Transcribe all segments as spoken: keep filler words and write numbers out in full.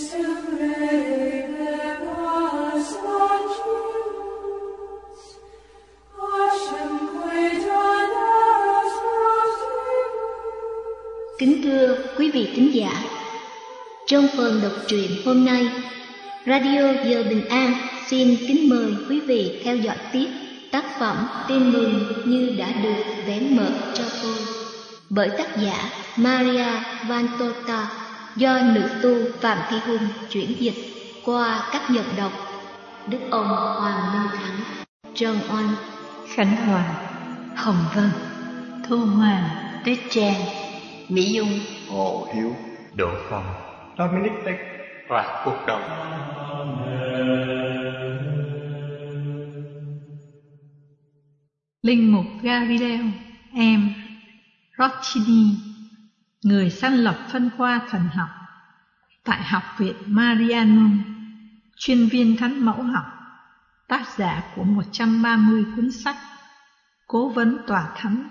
Kính thưa quý vị thính giả, trong phần đọc truyện hôm nay, Radio Giờ Bình An xin kính mời quý vị theo dõi tiếp tác phẩm Tin mừng như đã được vẽ mở cho tôi bởi tác giả Maria Vantota do nữ tu Phạm Thị Hùng chuyển dịch qua các giọng đọc Đức ông Hoàng Minh Thắng, Trần Oanh, Khánh Hòa, Hồng Vân, Thu Hoàng, Tuyết Trang, Mỹ Dung, Hồ Hiếu, Đỗ Phong, Dominic Tech và Quốc Đông. Linh mục Gabriel M. Roccini, người sáng lập phân khoa thần học tại Học viện Marianum, chuyên viên thánh mẫu học, tác giả của một trăm ba mươi cuốn sách, cố vấn tòa thánh.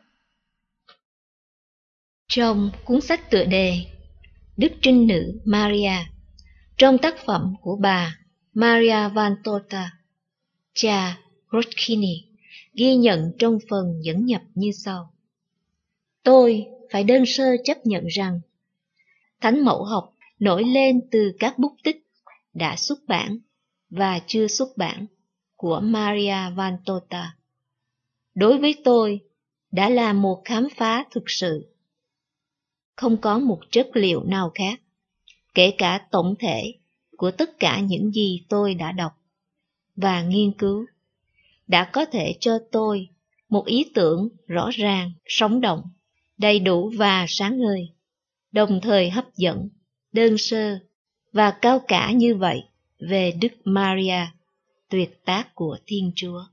Trong cuốn sách tựa đề Đức Trinh Nữ Maria, trong tác phẩm của bà Maria Vantota, cha Roccini ghi nhận trong phần dẫn nhập như sau. Tôi phải đơn sơ chấp nhận rằng thánh mẫu học nổi lên từ các bút tích đã xuất bản và chưa xuất bản của Maria Vantota. Đối với tôi, đã là một khám phá thực sự. Không có một chất liệu nào khác, kể cả tổng thể của tất cả những gì tôi đã đọc và nghiên cứu, đã có thể cho tôi một ý tưởng rõ ràng, sống động, đầy đủ và sáng ngời, đồng thời hấp dẫn, đơn sơ và cao cả như vậy về Đức Maria, tuyệt tác của Thiên Chúa.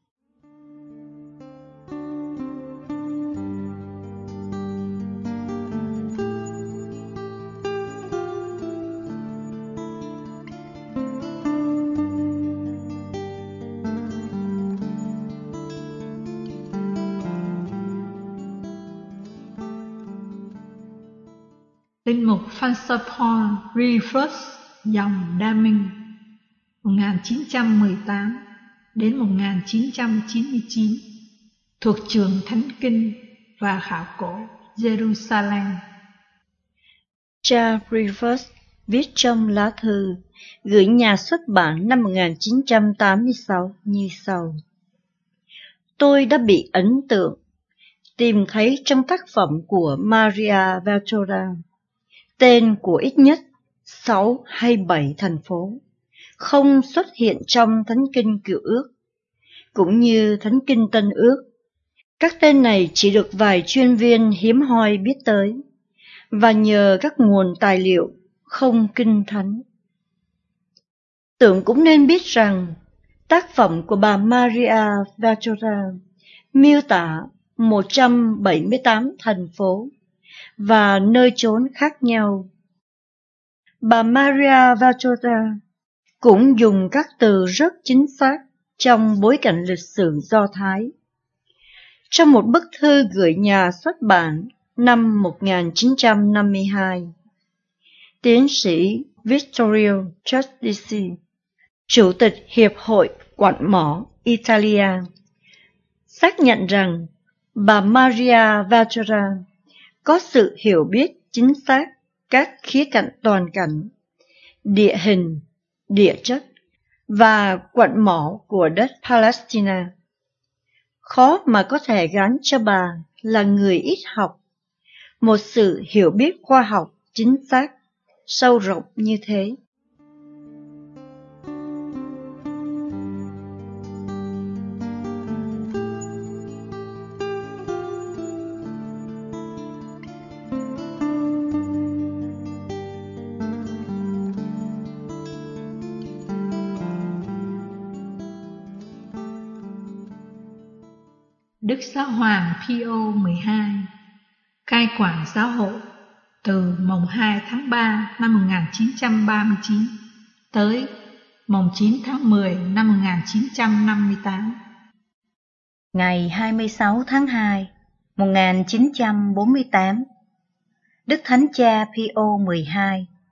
Linh mục Francis Paul Rivers, dòng Đa Minh, một nghìn chín trăm mười tám đến một nghìn chín trăm chín mươi chín, thuộc trường Thánh Kinh và Khảo cổ Jerusalem. Cha Rivers viết trong lá thư gửi nhà xuất bản năm một nghìn chín trăm tám mươi sáu như sau. Tôi đã bị ấn tượng tìm thấy trong tác phẩm của Maria Vantota tên của ít nhất sáu hay bảy thành phố không xuất hiện trong Thánh Kinh Cựu Ước, cũng như Thánh Kinh Tân Ước. Các tên này chỉ được vài chuyên viên hiếm hoi biết tới, và nhờ các nguồn tài liệu không kinh thánh. Tưởng cũng nên biết rằng tác phẩm của bà Maria Vantota miêu tả một trăm bảy mươi tám thành phố và nơi chốn khác nhau. Bà Maria Vantota cũng dùng các từ rất chính xác trong bối cảnh lịch sử Do Thái. Trong một bức thư gửi nhà xuất bản năm một nghìn chín trăm năm mươi hai, tiến sĩ Vittorio Giudici, Chủ tịch Hiệp hội Quặng mỏ Italia, xác nhận rằng bà Maria Vantota có sự hiểu biết chính xác các khía cạnh toàn cảnh, địa hình, địa chất và quặng mỏ của đất Palestine. Khó mà có thể gán cho bà là người ít học một sự hiểu biết khoa học chính xác, sâu rộng như thế. Đức Giáo hoàng Pio mười hai cai quản giáo hội từ mùng hai tháng ba năm một nghìn chín trăm ba mươi chín tới mùng chín tháng mười năm một nghìn chín trăm năm mươi tám. Ngày hai mươi sáu tháng hai một nghìn chín trăm bốn mươi tám, Đức Thánh Cha Pio mười hai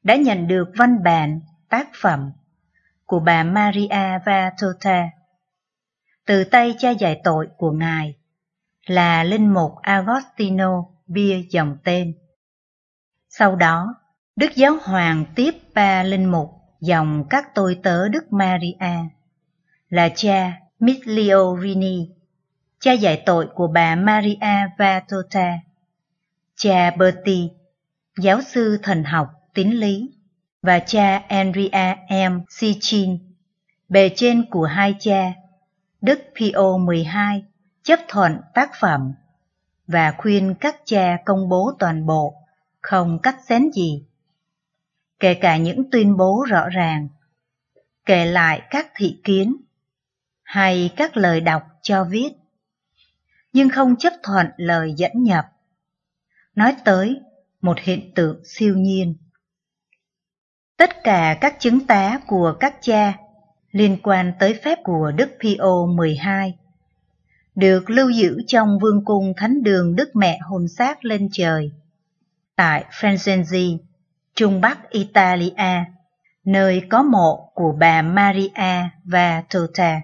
đã nhận được văn bản tác phẩm của bà Maria Valtorta từ tay cha dạy tội của Ngài là Linh mục Agostino Bia dòng tên. Sau đó, Đức Giáo Hoàng tiếp ba linh mục dòng các tôi tớ Đức Maria là cha Miglio Rini, cha dạy tội của bà Maria Valtorta, cha Berti, giáo sư thần học tín lý, và cha Andrea M. Sichin, bề trên của hai cha, Đức Pio mười hai, chấp thuận tác phẩm và khuyên các cha công bố toàn bộ, không cắt xén gì, kể cả những tuyên bố rõ ràng, kể lại các thị kiến hay các lời đọc cho viết, nhưng không chấp thuận lời dẫn nhập, nói tới một hiện tượng siêu nhiên. Tất cả các chứng tá của các cha liên quan tới phép của Đức Pio mười hai được lưu giữ trong vương cung Thánh đường Đức Mẹ hồn xác lên trời tại Firenze, Trung Bắc Italia, nơi có mộ của bà Maria Valtorta.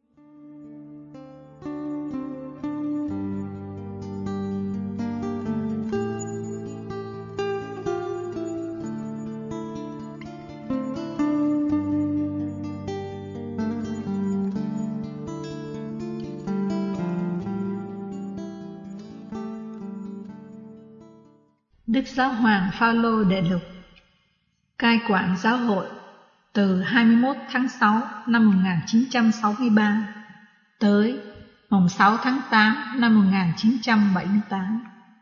Đức Giáo hoàng Phaolô đệ lục cai quản giáo hội từ hai mươi mốt tháng sáu năm một nghìn chín trăm sáu mươi ba tới mùng sáu tháng tám năm một nghìn chín trăm bảy mươi tám.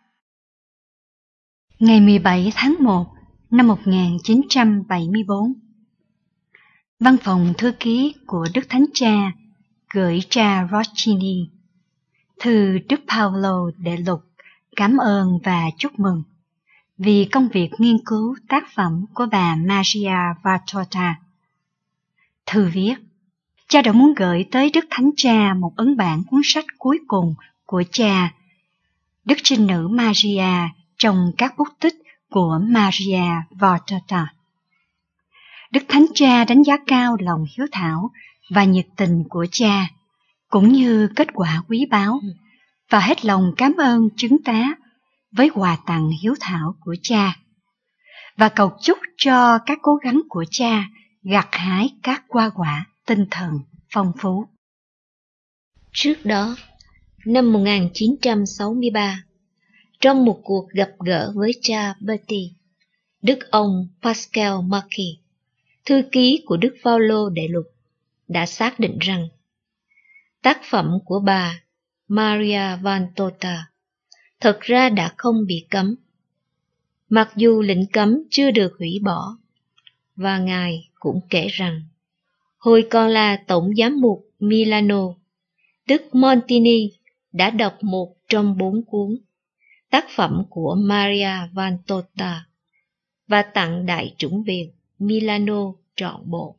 Ngày mười bảy tháng một năm một nghìn chín trăm bảy mươi bốn, Văn phòng thư ký của Đức Thánh Cha gửi cha Roccini thư Đức Phaolô đệ lục cảm ơn và chúc mừng vì công việc nghiên cứu tác phẩm của bà Maria Valtorta. Thư viết, cha đã muốn gửi tới Đức Thánh Cha một ấn bản cuốn sách cuối cùng của cha, Đức Trinh Nữ Maria trong các bút tích của Maria Valtorta. Đức Thánh Cha đánh giá cao lòng hiếu thảo và nhiệt tình của cha, cũng như kết quả quý báu, và hết lòng cảm ơn chứng tá với quà tặng hiếu thảo của cha, và cầu chúc cho các cố gắng của cha gặt hái các hoa quả tinh thần phong phú. Trước đó, năm một nghìn chín trăm sáu mươi ba, trong một cuộc gặp gỡ với cha Berti, Đức ông Pascal Marquis, thư ký của Đức Phaolô đệ lục, đã xác định rằng tác phẩm của bà Maria Valtorta thật ra đã không bị cấm, mặc dù lệnh cấm chưa được hủy bỏ, và Ngài cũng kể rằng, hồi còn là Tổng giám mục Milano, Đức Montini đã đọc một trong bốn cuốn tác phẩm của Maria Valtorta và tặng Đại chủng viện Milano trọn bộ.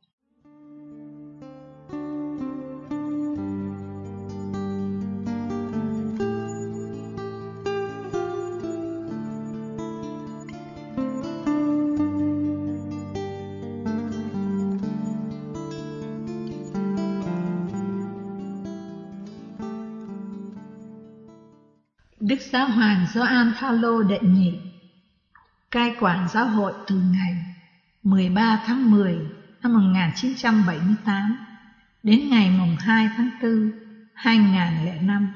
Đức Giáo hoàng Gioan Phaolô đệ nhị cai quản giáo hội từ ngày mười ba tháng mười năm một nghìn chín trăm bảy mươi tám đến ngày mùng hai tháng tư hai nghìn lẻ năm.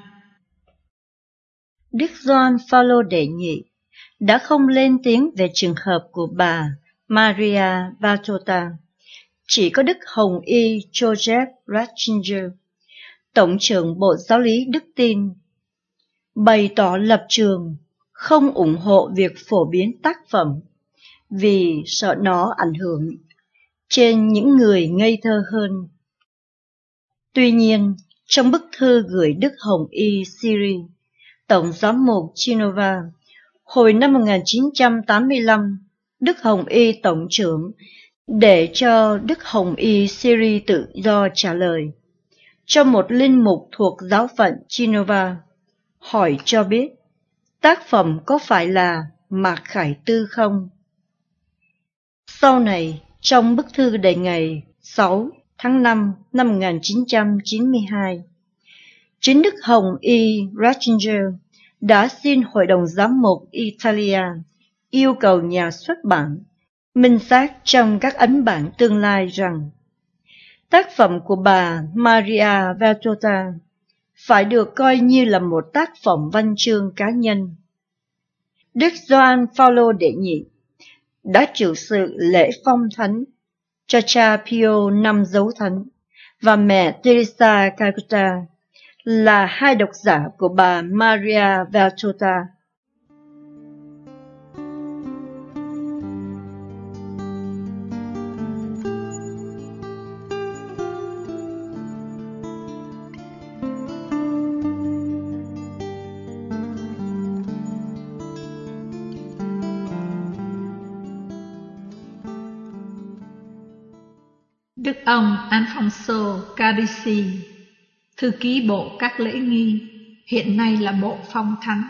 Đức Gioan Phaolô đệ nhị đã không lên tiếng về trường hợp của bà Maria Valtorta. Chỉ có Đức Hồng Y Joseph Ratzinger, Tổng trưởng Bộ Giáo lý Đức Tin, bày tỏ lập trường không ủng hộ việc phổ biến tác phẩm vì sợ nó ảnh hưởng trên những người ngây thơ hơn. Tuy nhiên, trong bức thư gửi Đức Hồng Y Syri, Tổng giám mục Genova, hồi năm một nghìn chín trăm tám mươi lăm, Đức Hồng Y Tổng trưởng để cho Đức Hồng Y Syri tự do trả lời cho một linh mục thuộc giáo phận Genova, hỏi cho biết tác phẩm có phải là Mạc Khải Tư không? Sau này, trong bức thư đề ngày sáu tháng năm năm một nghìn chín trăm chín mươi hai, chính Đức Hồng Y. Ratzinger đã xin Hội đồng Giám mục Italia yêu cầu nhà xuất bản minh xác trong các ấn bản tương lai rằng tác phẩm của bà Maria Valtorta phải được coi như là một tác phẩm văn chương cá nhân. Đức Gioan Phaolô đệ nhị đã chịu sự lễ phong thánh cho cha Pio năm dấu thánh và mẹ Teresa Calcutta là hai độc giả của bà Maria Valtorta. Đức ông Alfonso Carisi, thư ký bộ các lễ nghi, hiện nay là bộ phong thánh.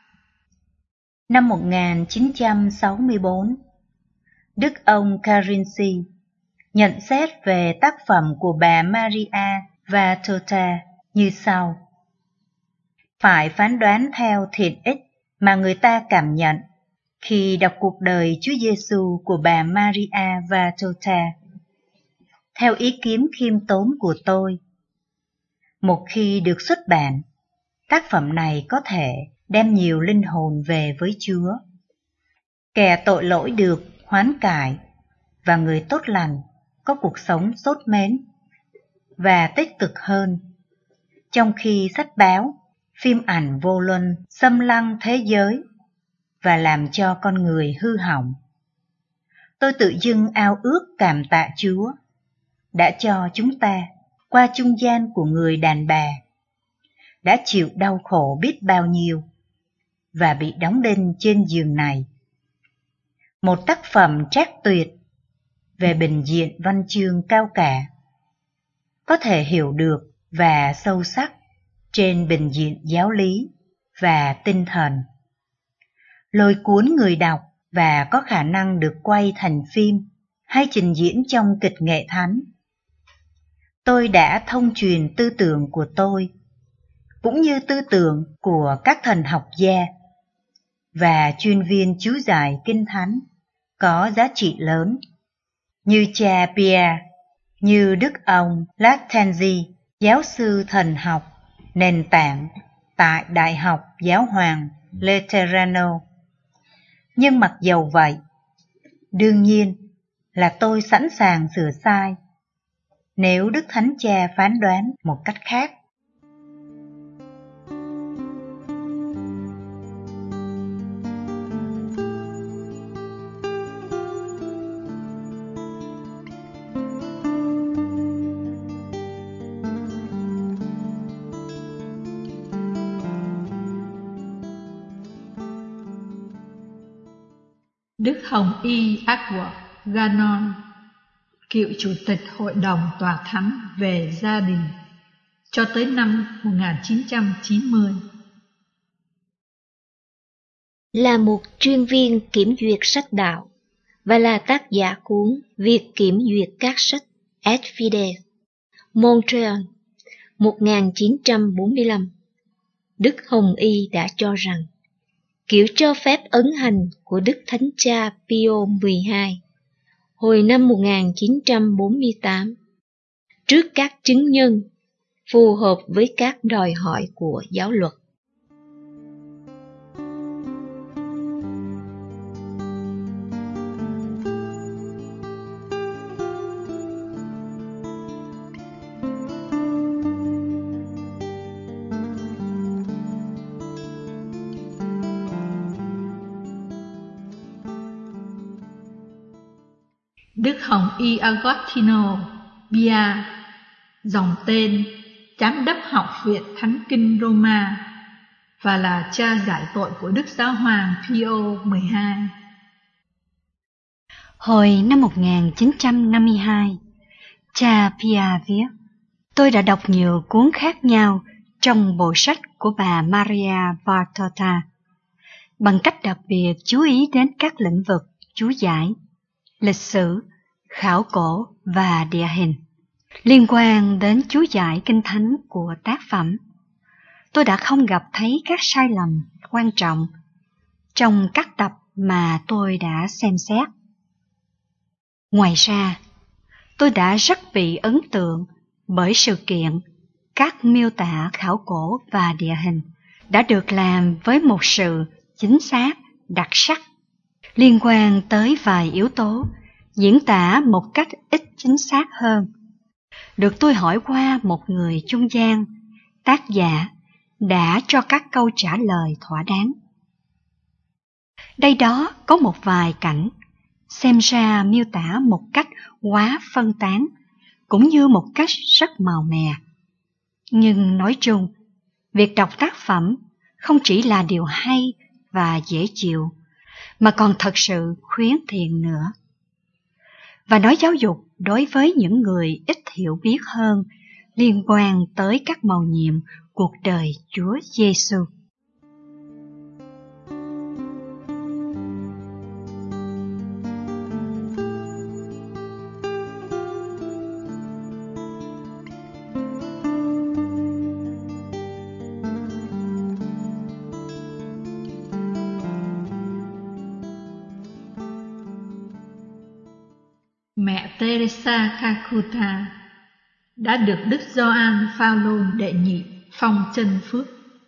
Năm một nghìn chín trăm sáu mươi bốn, Đức ông Carisi nhận xét về tác phẩm của bà Maria Valtorta như sau: phải phán đoán theo thiện ích mà người ta cảm nhận khi đọc cuộc đời Chúa Giêsu của bà Maria Valtorta. Theo ý kiến khiêm tốn của tôi, một khi được xuất bản, tác phẩm này có thể đem nhiều linh hồn về với Chúa. Kẻ tội lỗi được hoán cải và người tốt lành có cuộc sống tốt mến và tích cực hơn, trong khi sách báo, phim ảnh vô luân xâm lăng thế giới và làm cho con người hư hỏng. Tôi tự dưng ao ước cảm tạ Chúa đã cho chúng ta, qua trung gian của người đàn bà, đã chịu đau khổ biết bao nhiêu và bị đóng đinh trên giường này. Một tác phẩm trác tuyệt về bình diện văn chương cao cả, có thể hiểu được và sâu sắc trên bình diện giáo lý và tinh thần, lôi cuốn người đọc và có khả năng được quay thành phim hay trình diễn trong kịch nghệ thánh. Tôi đã thông truyền tư tưởng của tôi, cũng như tư tưởng của các thần học gia và chuyên viên chú giải kinh thánh có giá trị lớn, như cha Pierre, như Đức ông Lattanzi, giáo sư thần học nền tảng tại Đại học Giáo hoàng Laterano. Nhưng mặc dầu vậy, đương nhiên là tôi sẵn sàng sửa sai nếu Đức Thánh Cha phán đoán một cách khác. Đức Hồng Y Edward Gannon, cựu chủ tịch Hội đồng Tòa Thánh về gia đình cho tới năm một nghìn chín trăm chín mươi. Là một chuyên viên kiểm duyệt sách đạo và là tác giả cuốn Việc kiểm duyệt các sách et Fides, Montreal, một nghìn chín trăm bốn mươi lăm, Đức Hồng Y đã cho rằng kiểu cho phép ấn hành của Đức Thánh Cha Pio mười hai hồi năm một nghìn chín trăm bốn mươi tám trước các chứng nhân phù hợp với các đòi hỏi của giáo luật. Đức Hồng Y Agostino Bia, dòng tên Giám đốc Học viện Thánh Kinh Roma và là cha giải tội của Đức Giáo hoàng Pio mười hai. Hồi năm một nghìn chín trăm năm mươi hai, cha Pia viết: tôi đã đọc nhiều cuốn khác nhau trong bộ sách của bà Maria Valtorta, bằng cách đặc biệt chú ý đến các lĩnh vực chú giải, lịch sử, khảo cổ và địa hình. Liên quan đến chú giải kinh thánh của tác phẩm, tôi đã không gặp thấy các sai lầm quan trọng trong các tập mà tôi đã xem xét. Ngoài ra, tôi đã rất bị ấn tượng bởi sự kiện các miêu tả khảo cổ và địa hình đã được làm với một sự chính xác, đặc sắc, liên quan tới vài yếu tố, diễn tả một cách ít chính xác hơn. Được tôi hỏi qua một người trung gian, tác giả đã cho các câu trả lời thỏa đáng. Đây đó có một vài cảnh xem ra miêu tả một cách quá phân tán, cũng như một cách rất màu mè. Nhưng nói chung, việc đọc tác phẩm không chỉ là điều hay và dễ chịu, mà còn thật sự khuyến thiện nữa. Và nói giáo dục đối với những người ít hiểu biết hơn liên quan tới các mầu nhiệm cuộc đời Chúa Giêsu. Mẹ Teresa Calcutta đã được Đức Gioan Phaolô đệ nhị phong chân phước.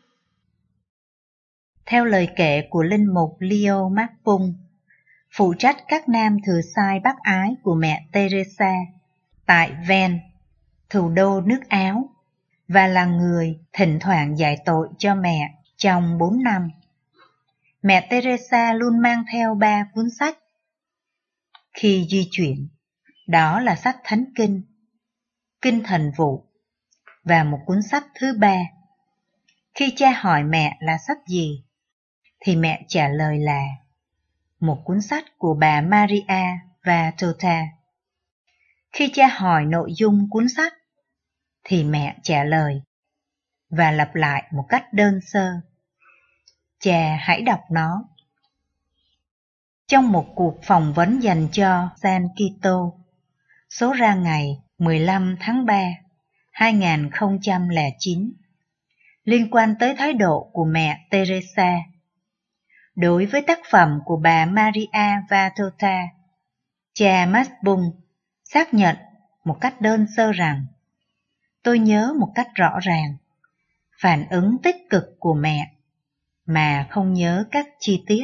Theo lời kể của linh mục Leo Macpung, phụ trách các nam thừa sai bác ái của mẹ Teresa tại Ven, thủ đô nước Áo, và là người thỉnh thoảng giải tội cho mẹ trong bốn năm. Mẹ Teresa luôn mang theo ba cuốn sách khi di chuyển, đó là sách Thánh Kinh, Kinh Thần Vụ và một cuốn sách thứ ba. Khi cha hỏi mẹ là sách gì, thì mẹ trả lời là một cuốn sách của bà Maria Valtorta. Khi cha hỏi nội dung cuốn sách, thì mẹ trả lời và lặp lại một cách đơn sơ: cha hãy đọc nó. Trong một cuộc phỏng vấn dành cho San Quito, số ra ngày mười lăm tháng ba năm hai nghìn không trăm lẻ chín, liên quan tới thái độ của mẹ Teresa đối với tác phẩm của bà Maria Valtorta, cha Macpung xác nhận một cách đơn sơ rằng: tôi nhớ một cách rõ ràng phản ứng tích cực của mẹ, mà không nhớ các chi tiết.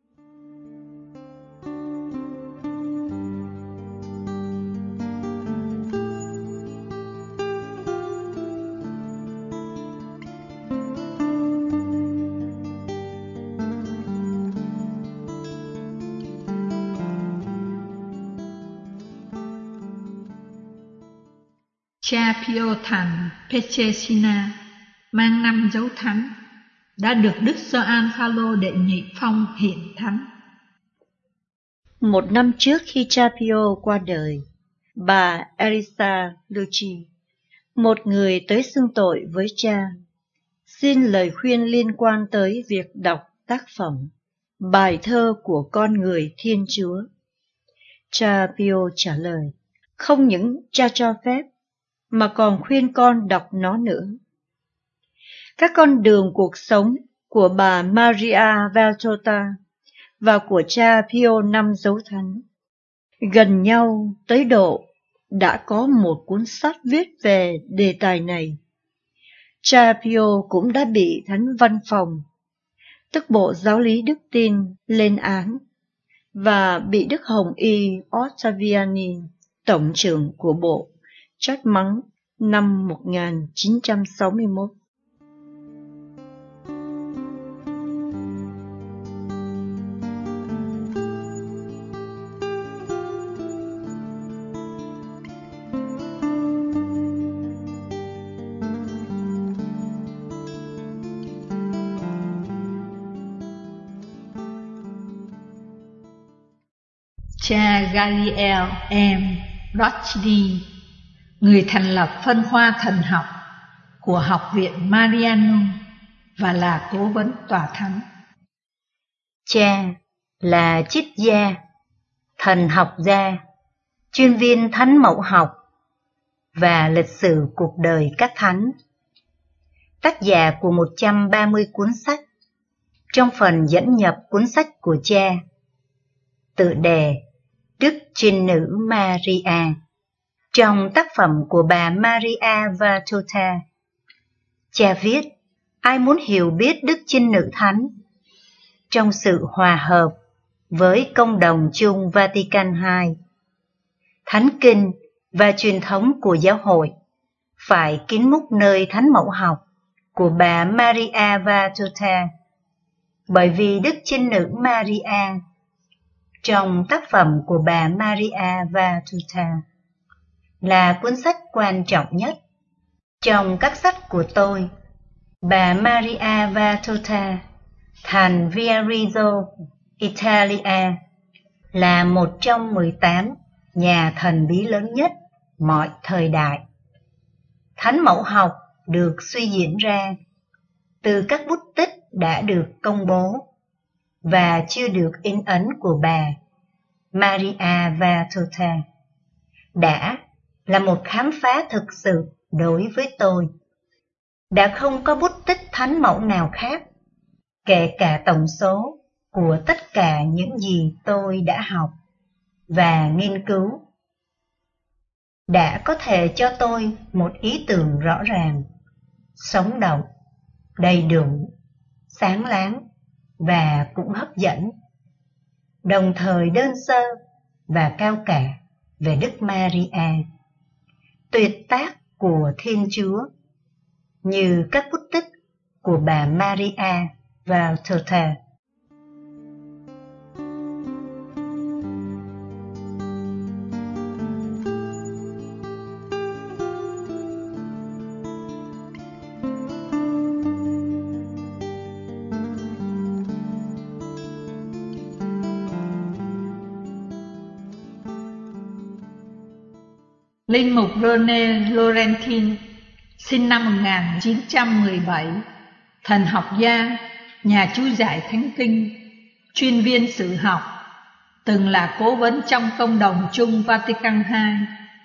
Cha Pio Thành Pietrelcina mang năm dấu thánh đã được Đức Gioan Phaolô đệ nhị phong hiện thánh. Một năm trước khi cha Pio qua đời, bà Elisa Lucci, một người tới xưng tội với cha, xin lời khuyên liên quan tới việc đọc tác phẩm Bài thơ của con người Thiên Chúa. Cha Pio trả lời, không những cha cho phép, mà còn khuyên con đọc nó nữa. Các con đường cuộc sống của bà Maria Valtorta và của cha Pio năm dấu thánh gần nhau tới độ đã có một cuốn sách viết về đề tài này. Cha Pio cũng đã bị Thánh Văn phòng, tức Bộ Giáo lý Đức Tin, lên án và bị Đức Hồng Y Ottaviani, tổng trưởng của Bộ, trách mắng năm một nghìn chín trăm sáu mươi mốt. Cha Galiel M. Rochdy, người thành lập phân khoa thần học của Học viện Marianum và là cố vấn tòa thánh. Cha là triết gia, thần học gia, chuyên viên thánh mẫu học và lịch sử cuộc đời các thánh. Tác giả của một trăm ba mươi cuốn sách. Trong phần dẫn nhập cuốn sách của cha, tựa đề Đức Trinh Nữ Maria, trong tác phẩm của bà Maria Valtorta, cha viết: ai muốn hiểu biết Đức Trinh Nữ Thánh trong sự hòa hợp với công đồng chung Vatican hai, Thánh Kinh và truyền thống của giáo hội, phải kính múc nơi thánh mẫu học của bà Maria Valtorta, bởi vì Đức Trinh Nữ Maria trong tác phẩm của bà Maria Valtorta là cuốn sách quan trọng nhất. Trong các sách của tôi, bà Maria Valtorta, thành Viareggio, Italia, là một trong mười tám nhà thần bí lớn nhất mọi thời đại. Thánh mẫu học được suy diễn ra từ các bút tích đã được công bố và chưa được in ấn của bà Maria Valtorta, đã là một khám phá thực sự đối với tôi. Đã không có bút tích thánh mẫu nào khác, kể cả tổng số của tất cả những gì tôi đã học và nghiên cứu, đã có thể cho tôi một ý tưởng rõ ràng, sống động, đầy đủ, sáng láng và cũng hấp dẫn, đồng thời đơn sơ và cao cả về Đức Maria, tuyệt tác của Thiên Chúa, như các bút tích của bà Maria Valtorta. Linh mục Rene Laurentin, sinh năm một nghìn chín trăm mười bảy, thần học gia, nhà chú giải Thánh Kinh, chuyên viên sử học, từng là cố vấn trong công đồng chung Vatican hai.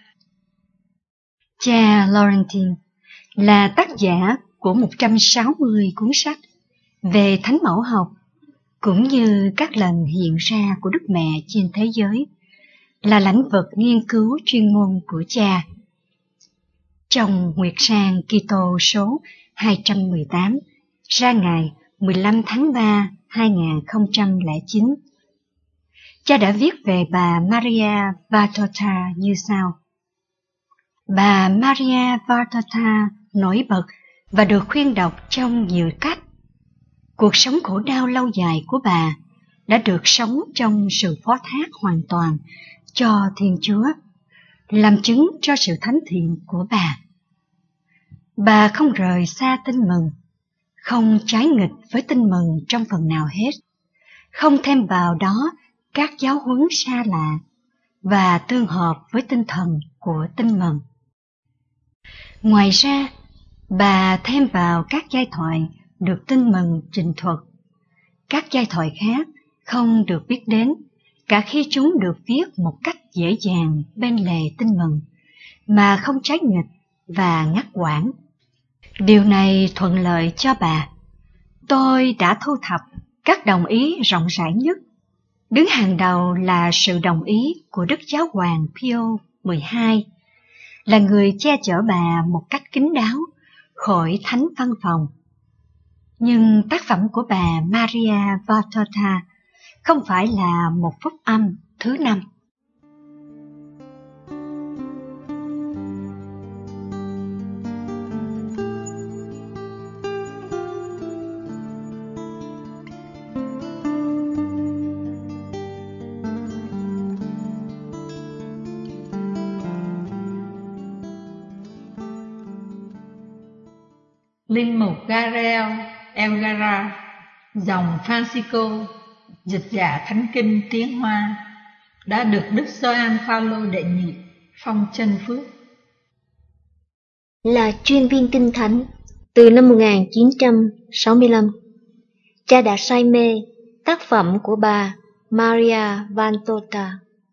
Cha Laurentin là tác giả của một trăm sáu mươi cuốn sách về thánh mẫu học, cũng như các lần hiện ra của Đức Mẹ trên thế giới, là lĩnh vực nghiên cứu chuyên môn của cha. Trong Nguyệt Sang Kitô số hai trăm mười tám, ra ngày mười lăm tháng ba năm hai nghìn không trăm lẻ chín, cha đã viết về bà Maria Valtorta như sau. Bà Maria Valtorta nổi bật và được khuyên đọc trong nhiều cách. Cuộc sống khổ đau lâu dài của bà đã được sống trong sự phó thác hoàn toàn cho Thiên Chúa, làm chứng cho sự thánh thiện của bà. Bà không rời xa tin mừng, không trái nghịch với tin mừng trong phần nào hết, không thêm vào đó các giáo huấn xa lạ và tương hợp với tinh thần của tin mừng. Ngoài ra, bà thêm vào các giai thoại được tin mừng trình thuật. Các giai thoại khác không được biết đến, cả khi chúng được viết một cách dễ dàng bên lề tin mừng, mà không trái nghịch và ngắt quãng. Điều này thuận lợi cho bà. Tôi đã thu thập các đồng ý rộng rãi nhất. Đứng hàng đầu là sự đồng ý của Đức Giáo hoàng Pio mười hai, là người che chở bà một cách kín đáo khỏi thánh văn phòng. Nhưng tác phẩm của bà Maria Valtorta không phải là một phúc âm thứ năm. Linh mục Gabriel Elgara, dòng Francisco, dịch giả Thánh Kinh tiếng Hoa, đã được Đức Gioan Phaolô đệ nhị phong chân phước. Là chuyên viên kinh thánh từ năm một nghìn chín trăm sáu mươi lăm, cha đã say mê tác phẩm của bà Maria Valtorta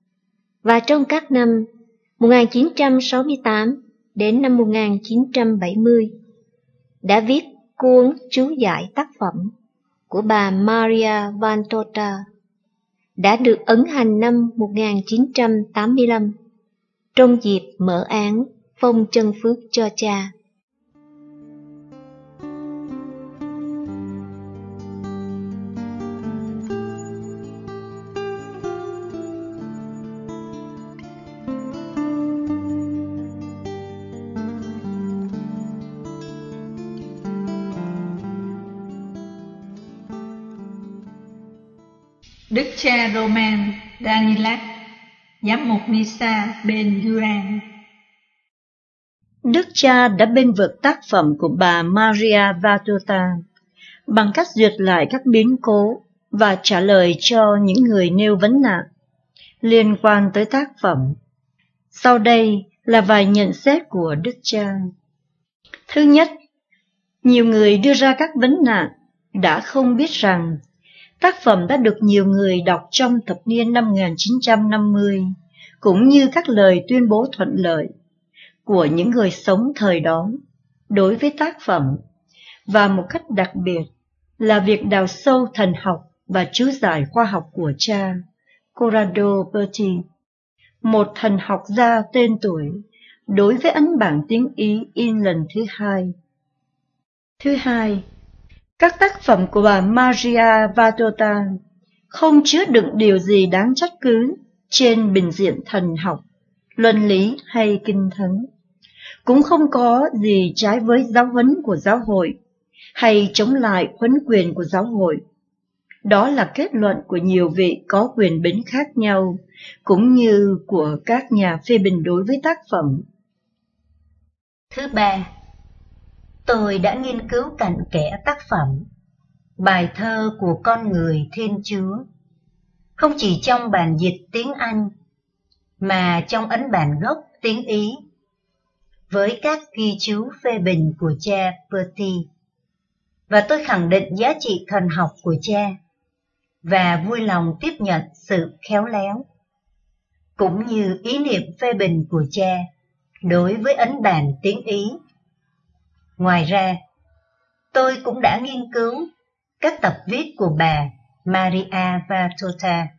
và trong các năm một nghìn chín trăm sáu mươi tám đến năm một nghìn chín trăm bảy mươi đã viết cuốn chú giải tác phẩm của bà Maria Vantota, đã được ấn hành năm một nghìn chín trăm tám mươi lăm trong dịp mở án phong chân phước cho cha. Đức cha Roman Danilac, giám mục Misa bên Duran. Đức cha đã bênh vực tác phẩm của bà Maria Vantota bằng cách duyệt lại các biến cố và trả lời cho những người nêu vấn nạn liên quan tới tác phẩm. Sau đây là vài nhận xét của Đức cha. Thứ nhất, nhiều người đưa ra các vấn nạn đã không biết rằng tác phẩm đã được nhiều người đọc trong thập niên năm một nghìn chín trăm năm mươi, cũng như các lời tuyên bố thuận lợi của những người sống thời đó đối với tác phẩm, và một cách đặc biệt là việc đào sâu thần học và chú giải khoa học của cha Corrado Berti, một thần học gia tên tuổi, đối với ấn bản tiếng Ý in lần thứ hai. Thứ hai, các tác phẩm của bà Maria Vantota không chứa đựng điều gì đáng trách cứ trên bình diện thần học, luân lý hay kinh thánh, cũng không có gì trái với giáo huấn của giáo hội hay chống lại huấn quyền của giáo hội. Đó là kết luận của nhiều vị có quyền bính khác nhau, cũng như của các nhà phê bình đối với tác phẩm. Thứ ba, tôi đã nghiên cứu cặn kẽ tác phẩm Bài thơ của con người Thiên Chúa, không chỉ trong bản dịch tiếng Anh, mà trong ấn bản gốc tiếng Ý, với các ghi chú phê bình của cha Berti, và tôi khẳng định giá trị thần học của cha, và vui lòng tiếp nhận sự khéo léo, cũng như ý niệm phê bình của cha đối với ấn bản tiếng Ý. Ngoài ra, tôi cũng đã nghiên cứu các tập viết của bà Maria Vantota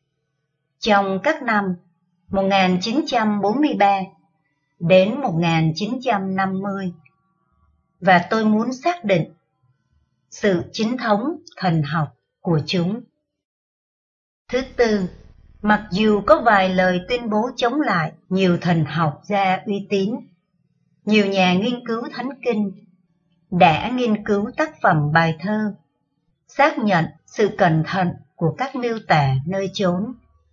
trong các năm một nghìn chín trăm bốn mươi ba đến một nghìn chín trăm năm mươi, và tôi muốn xác định sự chính thống thần học của chúng. Thứ tư, mặc dù có vài lời tuyên bố chống lại nhiều thần học gia uy tín, nhiều nhà nghiên cứu thánh kinh đã nghiên cứu tác phẩm bài thơ, xác nhận sự cẩn thận của các miêu tả nơi chốn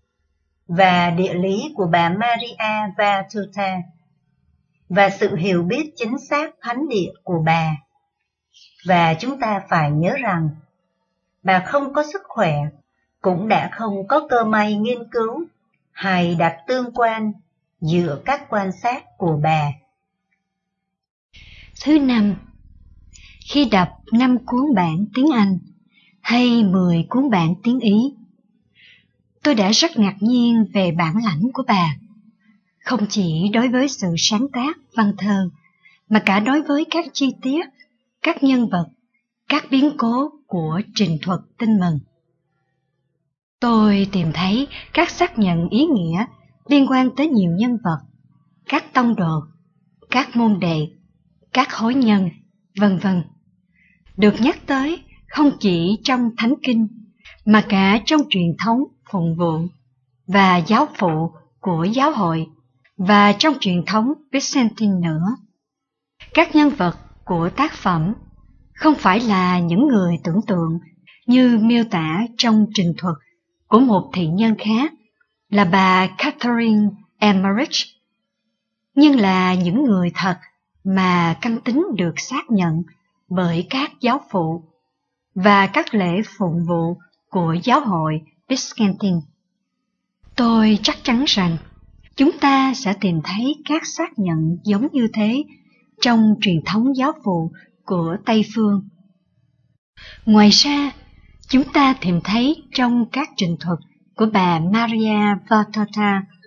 và địa lý của bà Maria Vantota, và sự hiểu biết chính xác thánh địa của bà. Và chúng ta phải nhớ rằng, bà không có sức khỏe, cũng đã không có cơ may nghiên cứu hay đặt tương quan giữa các quan sát của bà. Thứ năm, khi đọc năm cuốn bản tiếng Anh hay mười cuốn bản tiếng Ý, tôi đã rất ngạc nhiên về bản lãnh của bà, không chỉ đối với sự sáng tác văn thơ, mà cả đối với các chi tiết, các nhân vật, các biến cố của trình thuật Tin Mừng. Tôi tìm thấy các xác nhận ý nghĩa liên quan tới nhiều nhân vật, các tông đồ, các môn đệ, các hối nhân, vân vân, được nhắc tới không chỉ trong Thánh Kinh, mà cả trong truyền thống phụng vụ và giáo phụ của giáo hội, và trong truyền thống Byzantine nữa. Các nhân vật của tác phẩm không phải là những người tưởng tượng như miêu tả trong trình thuật của một thị nhân khác là bà Catherine Emmerich, nhưng là những người thật mà căn tính được xác nhận bởi các giáo phụ và các lễ phụng vụ của giáo hội Byzantine. Tôi chắc chắn rằng chúng ta sẽ tìm thấy các xác nhận giống như thế trong truyền thống giáo phụ của Tây Phương. Ngoài ra, chúng ta tìm thấy trong các trình thuật của bà Maria Vantota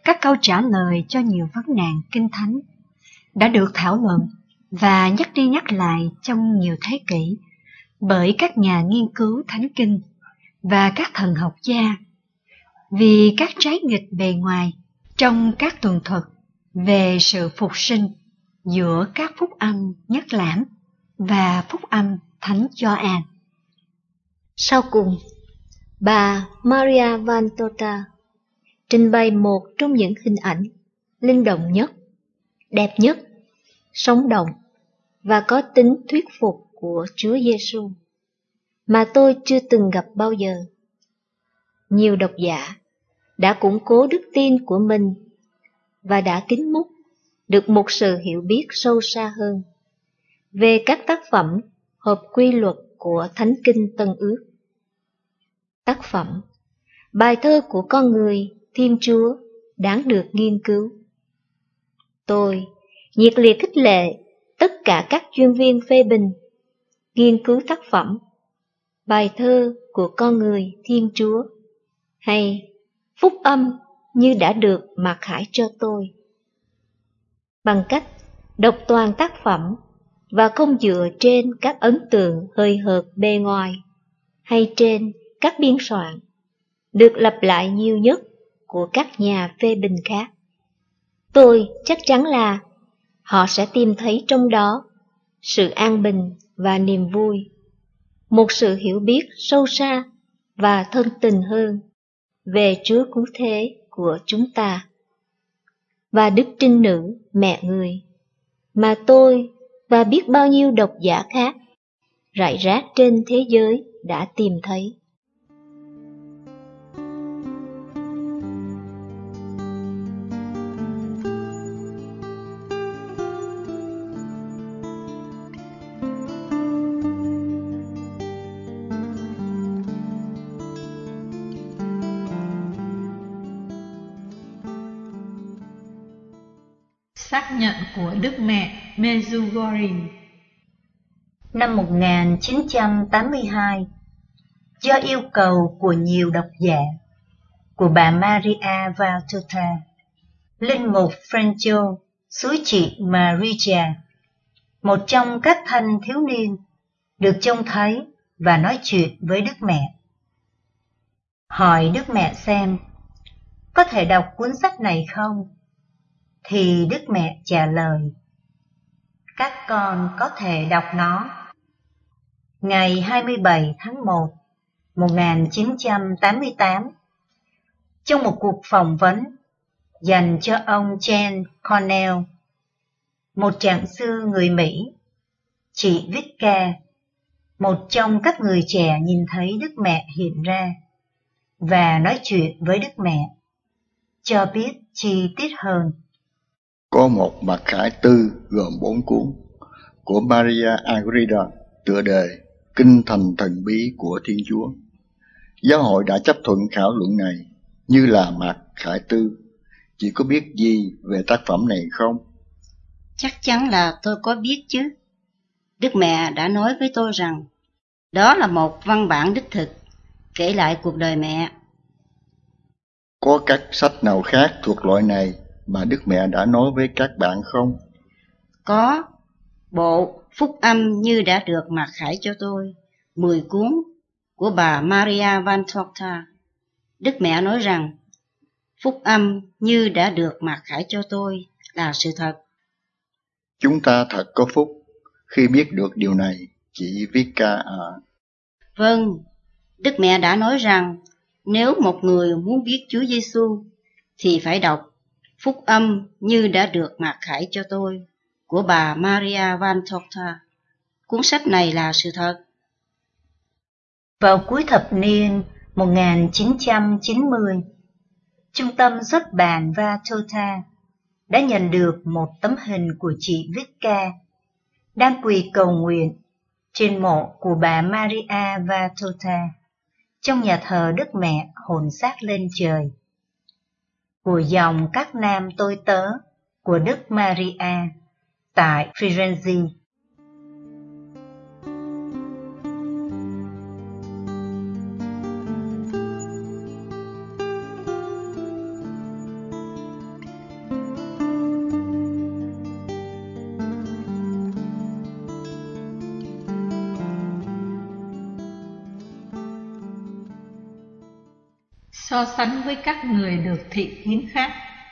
các câu trả lời cho nhiều vấn nạn kinh thánh đã được thảo luận và nhắc đi nhắc lại trong nhiều thế kỷ bởi các nhà nghiên cứu thánh kinh và các thần học gia, vì các trái nghịch bề ngoài trong các tường thuật về sự phục sinh giữa các phúc âm Nhất Lãm và phúc âm Thánh Gioan. Sau cùng, bà Maria Van Tota trình bày một trong những hình ảnh linh động nhất, đẹp nhất, sống động và có tính thuyết phục của Chúa Giêsu mà tôi chưa từng gặp bao giờ. Nhiều độc giả đã củng cố đức tin của mình và đã kính múc được một sự hiểu biết sâu xa hơn về các tác phẩm hợp quy luật của Thánh Kinh Tân Ước. Tác phẩm Bài thơ của con người Thiên Chúa đáng được nghiên cứu. Tôi nhiệt liệt khích lệ tất cả các chuyên viên phê bình nghiên cứu tác phẩm Bài thơ của con người Thiên Chúa hay Phúc âm như đã được mặc khải cho tôi, bằng cách đọc toàn tác phẩm và không dựa trên các ấn tượng hời hợt bề ngoài hay trên các biên soạn được lặp lại nhiều nhất của các nhà phê bình khác. Tôi chắc chắn là họ sẽ tìm thấy trong đó sự an bình và niềm vui, một sự hiểu biết sâu xa và thân tình hơn về Chúa Cứu Thế của chúng ta và Đức Trinh Nữ Mẹ Người mà tôi và biết bao nhiêu độc giả khác rải rác trên thế giới đã tìm thấy. Xác nhận của Đức Mẹ Medjugorje. Năm một nghìn chín trăm tám mươi hai, do yêu cầu của nhiều độc giả, của bà Maria Valtorta, linh mục Franco suối chị Maria, một trong các thanh thiếu niên, được trông thấy và nói chuyện với Đức Mẹ. Hỏi Đức Mẹ xem, có thể đọc cuốn sách này không? Thì Đức Mẹ trả lời, các con có thể đọc nó. Ngày hai mươi bảy tháng một, một nghìn chín trăm tám mươi tám, trong một cuộc phỏng vấn dành cho ông Jen Cornell, một trạng sư người Mỹ, chị Vicka, một trong các người trẻ nhìn thấy Đức Mẹ hiện ra và nói chuyện với Đức Mẹ, cho biết chi tiết hơn. Có một mặc khải tư gồm bốn cuốn của Maria Agreda, tựa đề Kinh Thành Thần Bí của Thiên Chúa. Giáo hội đã chấp thuận khảo luận này như là mặc khải tư. Chị có biết gì về tác phẩm này không? Chắc chắn là tôi có biết chứ. Đức Mẹ đã nói với tôi rằng đó là một văn bản đích thực kể lại cuộc đời mẹ. Có các sách nào khác thuộc loại này mà Đức Mẹ đã nói với các bạn không? Có. Bộ Phúc âm như đã được mặc khải cho tôi, mười cuốn của bà Maria Van Tota. Đức Mẹ nói rằng Phúc âm như đã được mặc khải cho tôi là sự thật. Chúng ta thật có phúc khi biết được điều này, chị Vicka à. Vâng, Đức Mẹ đã nói rằng nếu một người muốn biết Chúa Giêsu thì phải đọc Phúc âm như đã được mặc khải cho tôi của bà Maria Van Tota. Cuốn sách này là sự thật. Vào cuối thập niên một nghìn chín trăm chín mươi, Trung tâm xuất bản Valtorta đã nhận được một tấm hình của chị Vicka đang quỳ cầu nguyện trên mộ của bà Maria Valtorta trong nhà thờ Đức Mẹ hồn xác lên trời, của dòng các nam tôi tớ của Đức Maria tại Firenze. so sánh với các người được thị kiến khác.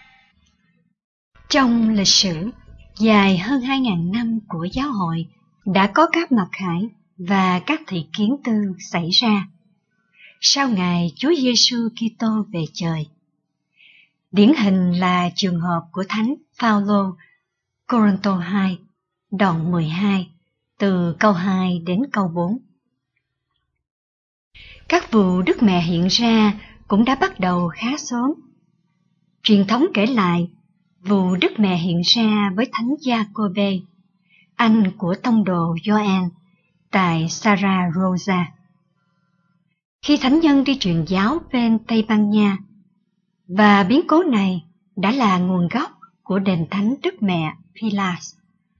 Trong lịch sử dài hơn hai nghìn năm của giáo hội đã có các mặc khải và các thị kiến tư xảy ra sau ngày Chúa Giêsu Kitô về trời. Điển hình là trường hợp của Thánh Phaolô, Cô-rinh-tô hai, đoạn mười hai, từ câu hai đến câu bốn. Các vụ Đức Mẹ hiện ra cũng đã bắt đầu khá sớm. Truyền thống kể lại vụ Đức Mẹ hiện ra với Thánh Gia-cô-bê, anh của tông đồ Gioan, tại Saragossa. Khi thánh nhân đi truyền giáo bên Tây Ban Nha, và biến cố này đã là nguồn gốc của đền thánh Đức Mẹ Pilas.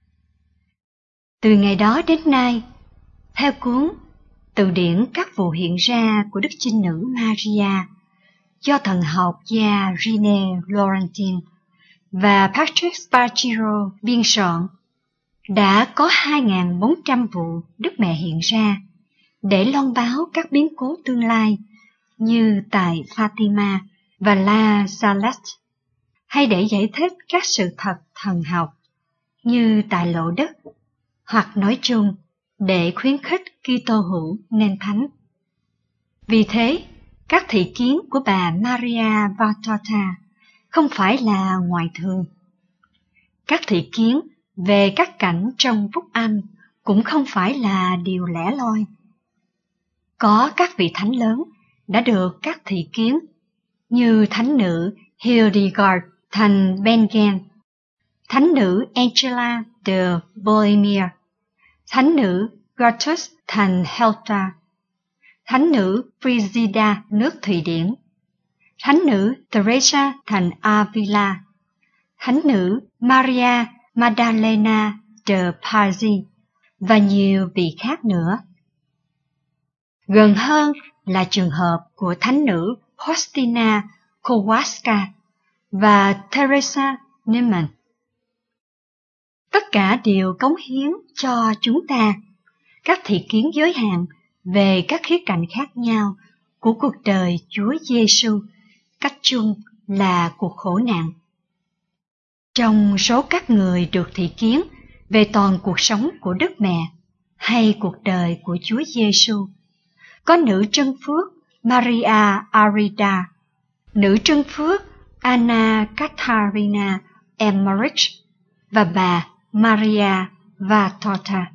Từ ngày đó đến nay, theo cuốn Từ điển các vụ hiện ra của Đức Trinh Nữ Maria do thần học gia René Laurentin và Patrick Spargiro biên soạn, đã có hai nghìn bốn trăm vụ Đức Mẹ hiện ra để loan báo các biến cố tương lai như tại Fatima và La Salette, hay để giải thích các sự thật thần học như tại Lộ Đất, hoặc nói chung để khuyến khích Kitô hữu nên thánh. Vì thế, các thị kiến của bà Maria Valtorta không phải là ngoại thường. Các thị kiến về các cảnh trong phúc âm cũng không phải là điều lẻ loi. Có các vị thánh lớn đã được các thị kiến như thánh nữ Hildegard thành Bingen, thánh nữ Angela de Bohemia, thánh nữ Gertrud thành Helta, thánh nữ Frigida nước Thụy Điển, thánh nữ Teresa thành Avila, thánh nữ Maria Magdalena de Pazzi và nhiều vị khác nữa. Gần hơn là trường hợp của thánh nữ Faustina Kowalska và Teresa Neumann. Tất cả đều cống hiến cho chúng ta các thị kiến giới hạn về các khía cạnh khác nhau của cuộc đời Chúa Giêsu, cách chung là cuộc khổ nạn. Trong số các người được thị kiến về toàn cuộc sống của Đức Mẹ hay cuộc đời của Chúa Giêsu, có nữ trân phước Maria Arida, nữ trân phước Anna Katharina Emmerich và bà Maria Valtorta.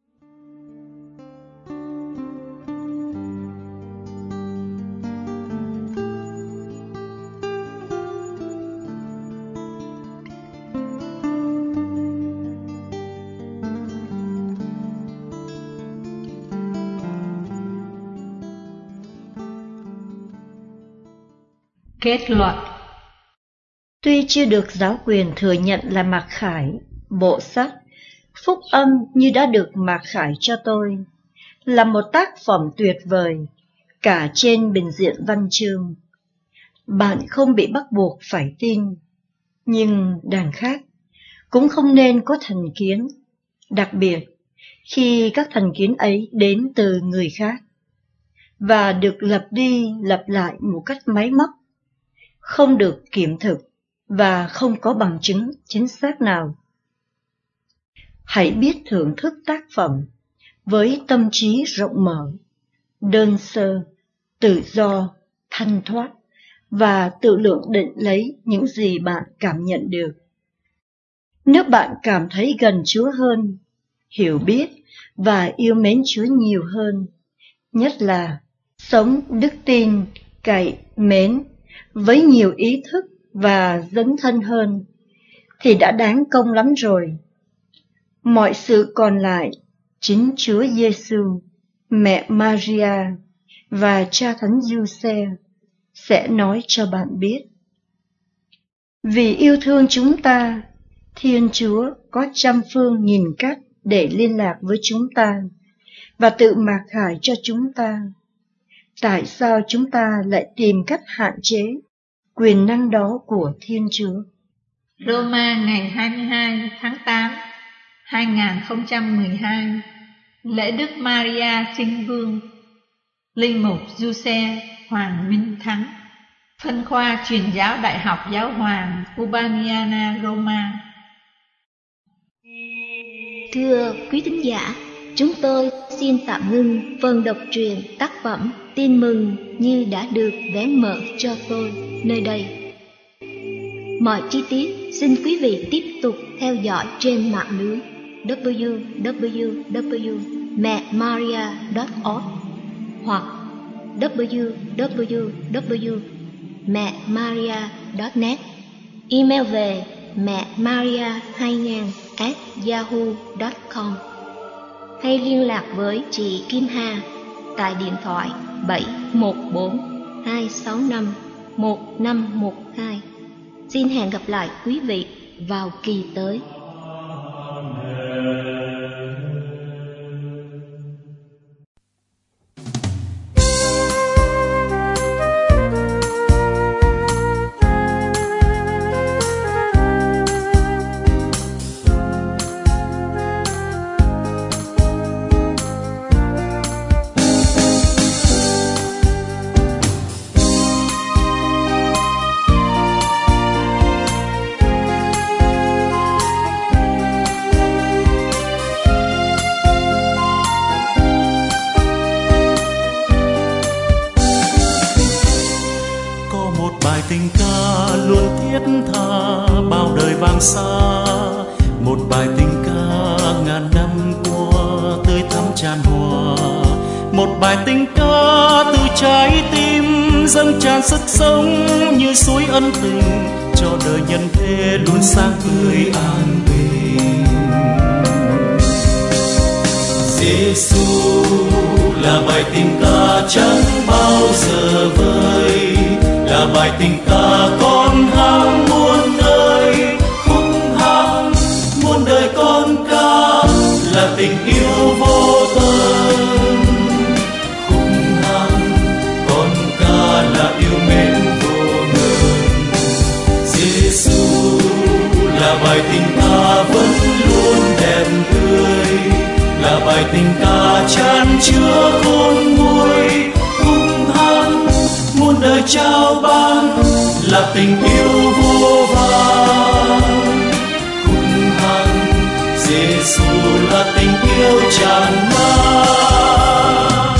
Kết luận: Tuy chưa được giáo quyền thừa nhận là mặc khải, bộ sách Phúc âm như đã được mặc khải cho tôi, là một tác phẩm tuyệt vời, cả trên bình diện văn chương. Bạn không bị bắt buộc phải tin, nhưng đằng khác cũng không nên có thành kiến, đặc biệt khi các thành kiến ấy đến từ người khác, và được lặp đi lặp lại một cách máy móc, không được kiểm thực và không có bằng chứng chính xác nào. Hãy biết thưởng thức tác phẩm với tâm trí rộng mở, đơn sơ, tự do, thanh thoát và tự lượng định lấy những gì bạn cảm nhận được. Nếu bạn cảm thấy gần Chúa hơn, hiểu biết và yêu mến Chúa nhiều hơn, nhất là sống đức tin, cậy, mến với nhiều ý thức và dấn thân hơn, thì đã đáng công lắm rồi. Mọi sự còn lại, chính Chúa Giêsu, mẹ Maria và cha Thánh Giuse sẽ nói cho bạn biết. Vì yêu thương chúng ta, Thiên Chúa có trăm phương nghìn cách để liên lạc với chúng ta và tự mặc khải cho chúng ta. Tại sao chúng ta lại tìm cách hạn chế quyền năng đó của Thiên Chúa? Roma ngày hai mươi hai tháng tám hai nghìn không trăm mười hai, lễ Đức Maria Sinh Vương, Linh mục Giuse Hoàng Minh Thắng. Phân khoa truyền giáo Đại học Giáo hoàng Urbaniana, Roma. Thưa quý thính giả, chúng tôi xin tạm ngưng phần đọc truyện tác phẩm Tin mừng như đã được vén mở cho tôi nơi đây. Mọi chi tiết xin quý vị tiếp tục theo dõi trên mạng lưới w w w chấm mẹ maria chấm org hoặc w w w chấm mẹ maria chấm net, email về mẹ maria hai nghìn a yahoo chấm com, hay liên lạc với chị Kim Hà tại điện thoại bảy một bốn hai sáu năm một năm một hai. Xin hẹn gặp lại quý vị vào kỳ tới. Tình ca luôn thiết tha bao đời vang xa, một bài tình ca ngàn năm qua tươi thắm tràn hòa, một bài tình ca từ trái tim dâng tràn sức sống như suối ân tình cho đời nhân thế luôn sáng tươi an bình. Giêsu là bài tình ca chẳng bao giờ vơi, là bài tình ca con hát muôn đời, khúc hát muôn đời con ca là tình yêu vô tận. Khúc hát con ca là yêu mến vô ngần. Giêsu là bài tình ca vẫn luôn đẹp tươi, là bài tình ca chan chứa khôn nguôi. Muôn đời trao ban là tình yêu vô vàn. Khúc hát Giêsu là tình yêu tràn lan.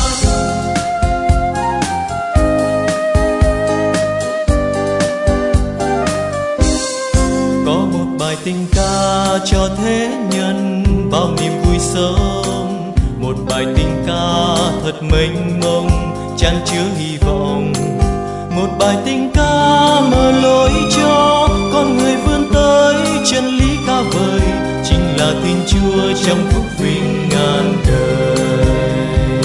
Có một bài tình ca cho thế nhân bao niềm vui sống, một bài tình ca thật mênh mông chan chứa hy vọng, một bài tình ca mở lối cho con người vươn tới chân lý cao vời, chính là Thiên Chúa trong phúc vinh ngàn đời.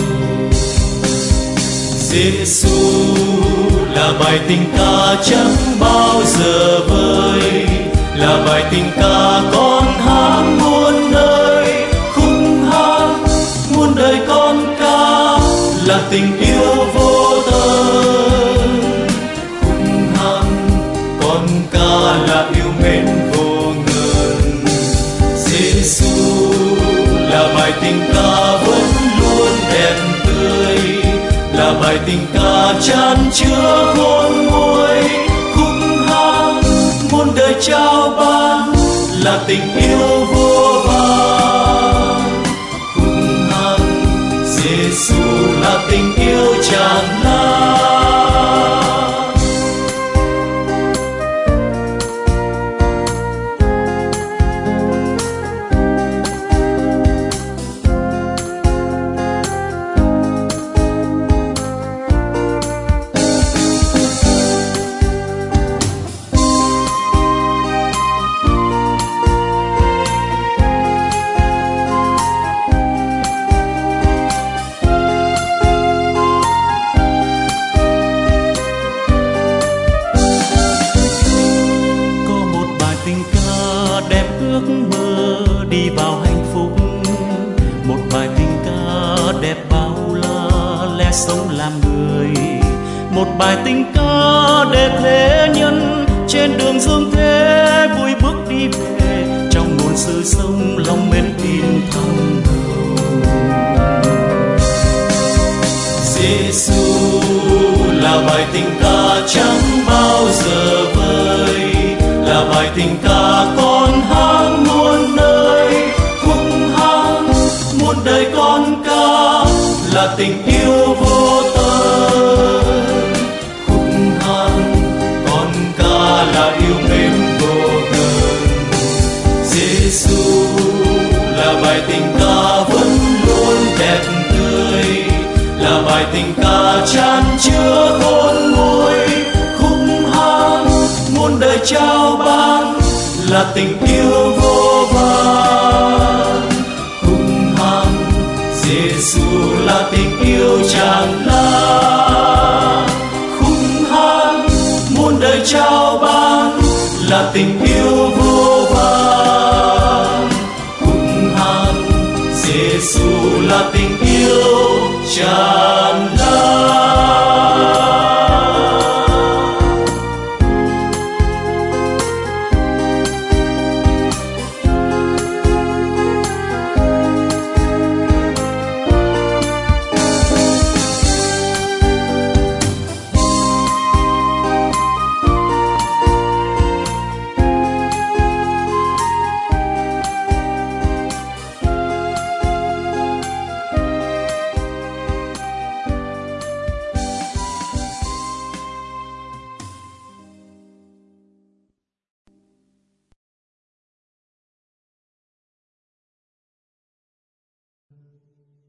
Giêsu là bài tình ca chẳng bao giờ vơi, là bài tình ca con hát muôn đời, khúc hát muôn đời con ca là tình yêu vô tận. Khúc hát con ca là yêu mến vô ngần. Giêsu là bài tình ca vẫn luôn đẹp tươi, là bài tình ca chan chứa khôn nguôi. Khúc hát muôn đời trao ban là tình yêu vô vàn. Khúc hát Giêsu là tình yêu tràn lan. Sống làm người, một bài tình ca để thế nhân trên đường dương thế vui bước đi về trong nguồn sự sống lòng mến tin thăng đầu. Giêsu là bài tình ca chẳng bao là bài tình ca con hát muôn nơi. Khúc hát muôn đời con ca là tình yêu vô tận. Khúc hát con ca là yêu mến vô ngần. Giêsu là bài tình ca vẫn luôn đẹp tươi, là bài tình ca chan chứa khôn nguôi. Khúc hát muôn đời trao ban là tình yêu vô vàn. Khúc hát Giêsu là tình yêu tràn lan. Khúc hát muôn đời trao ban là tình yêu vô vàn. Khúc hát Giêsu là tình yêu tràn lan.